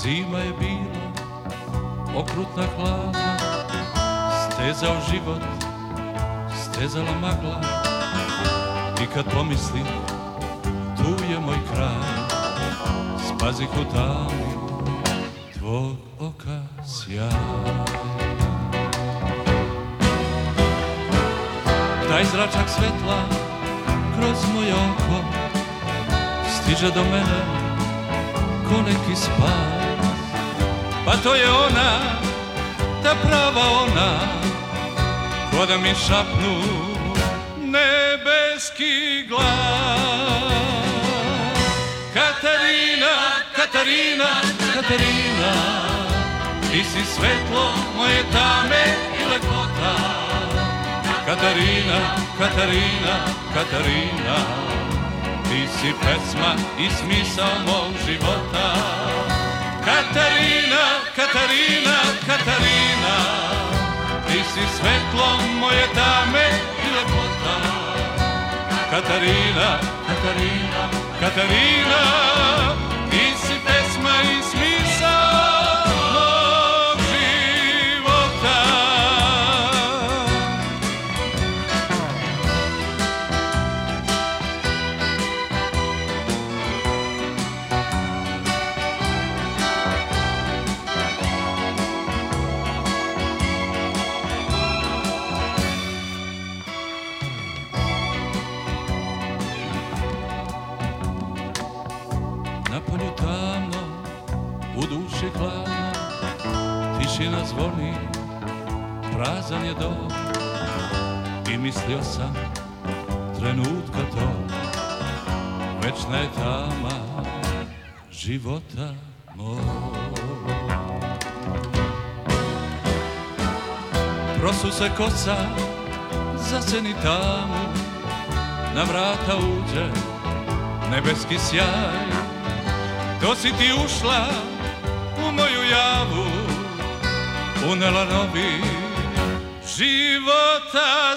Zima je bila okrutna, hladna, stezao život, stezala magla. I kad pomislim, tu je moj kraj, spazih u tami tvog oka sjaj. Taj zračak svetla kroz moje oko stiže do mene ko neki spas. Pa to je ona, ta prava ona, ko da mi šapnu nebeski glas. Katarina, Katarina, Katarina, ti si svetlo moje tame i lepota. Katarina, Katarina, Katarina, ti si pesma i smisao mog života. Katarina, Katarina, Katarina, ti si svetlo moje dame i lepota. Katarina, Katarina, Katarina, ti si pesma i smisao mog života. Napolju tamno, u duši hladno, tišina zvoni, prazan je dom. I mislio sam trenutka to, večna je tama života moj. Prosu se kosa, zaseni tamu, na vrata uđe nebeski sjaj. To si ti ušla u moju javu, unela novi života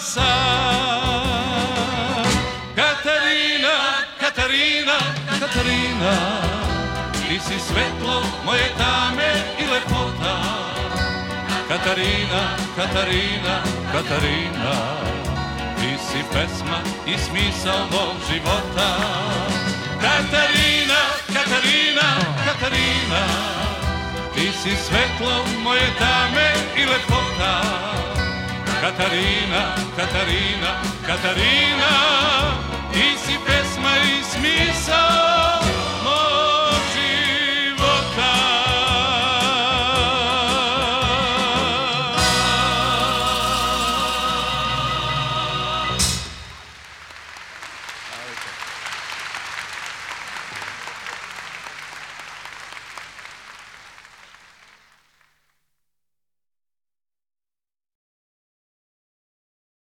san. Katarina, Katarina, Katarina, ti si svetlo moje tame i lepota. Katarina, Katarina, Katarina, ti si pesma i smisao mog života. Katarina, Katarina, Katarina, ti si svetlo moje dame i lepota. Katarina, Katarina, Katarina, ti si pesma i smisao mog života.